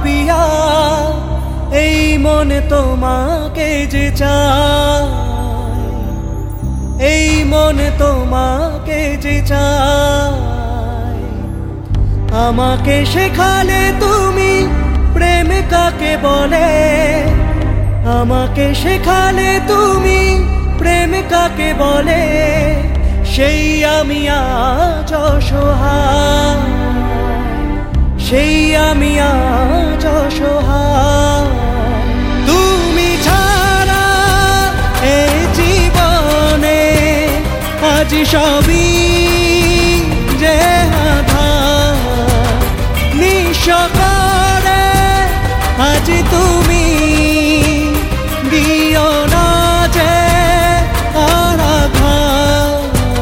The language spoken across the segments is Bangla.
পিয়া এই মনে তোমাকে যে চায়, এই মনে তোমাকে যে চায়। আমাকে শেখালে তুমি প্রেম কাকে বলে, আমাকে শেখালে তুমি প্রেম কাকে বলে। সেই আমি আজ অসহায়, সেই আমি আজ অসহায়। তুমি ছাড়া এই জীবনে আজ সবই যে আধার, নিঃস্বরে আজ তুমি দিও না যে আরাঘাত।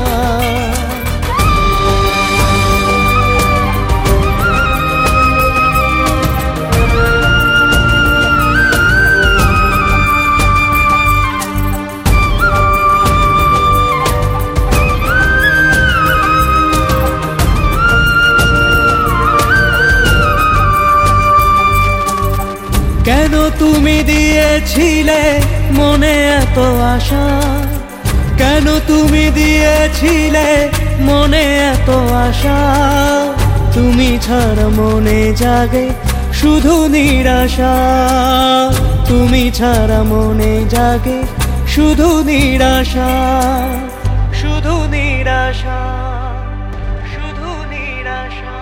কেন তুমি দিয়েছিলে মনে এত আশা, কেন তুমি দিয়েছিলে মনে এত আশা। তুমি ছাড়া মনে জাগে শুধু নিরাশা, তুমি ছাড়া মনে জাগে শুধু নিরাশা, শুধু নিরাশা, শুধু নিরাশা।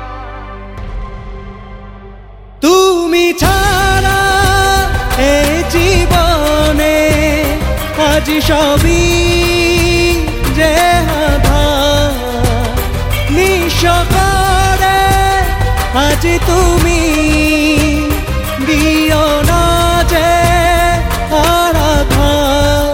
তুমি ছাড়া এই জীবনে আজ সবই যে আধার, নিঃস্বরে আজ তুমি দিও না যে আরাঘাত।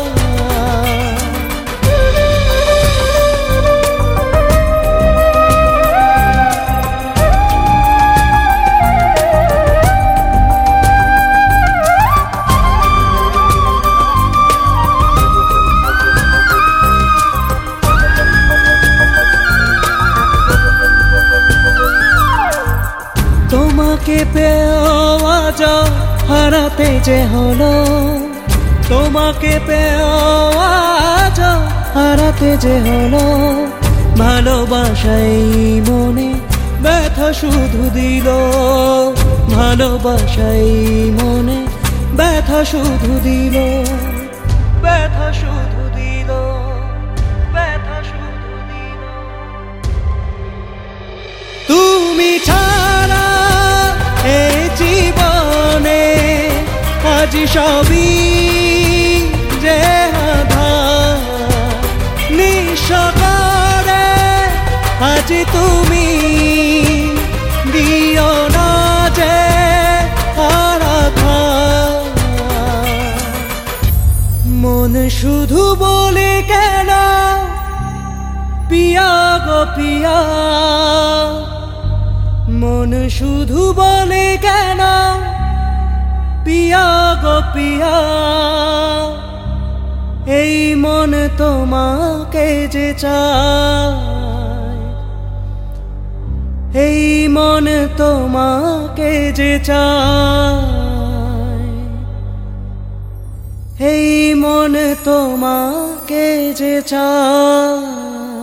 তোমাকে পেয়েও আজ হারাতে যে হলো, তোমাকে পেয়েও আজ হারাতে যে হলো। ভালোবাসাই মনে ব্যথা শুধু দিল, ভালোবাসাই মনে ব্যথা শুধু দিল, ব্যথা শুধু দিল, ব্যথা শুধু দিল। তুমি ছাড়া এই জীবনে আজ সবই যে আধার, নিঃস্বরে আজ তুমি দিও না যে আরাঘাত। মন শুধু বলে কেন পিয়া গো পিয়া, মন শুধু বলে কেন পিয়া গো পিয়া। এই মন তোমাকে যে চায়, এই মন তোমাকে যে চায়, এই মন তোমাকে যে চায়।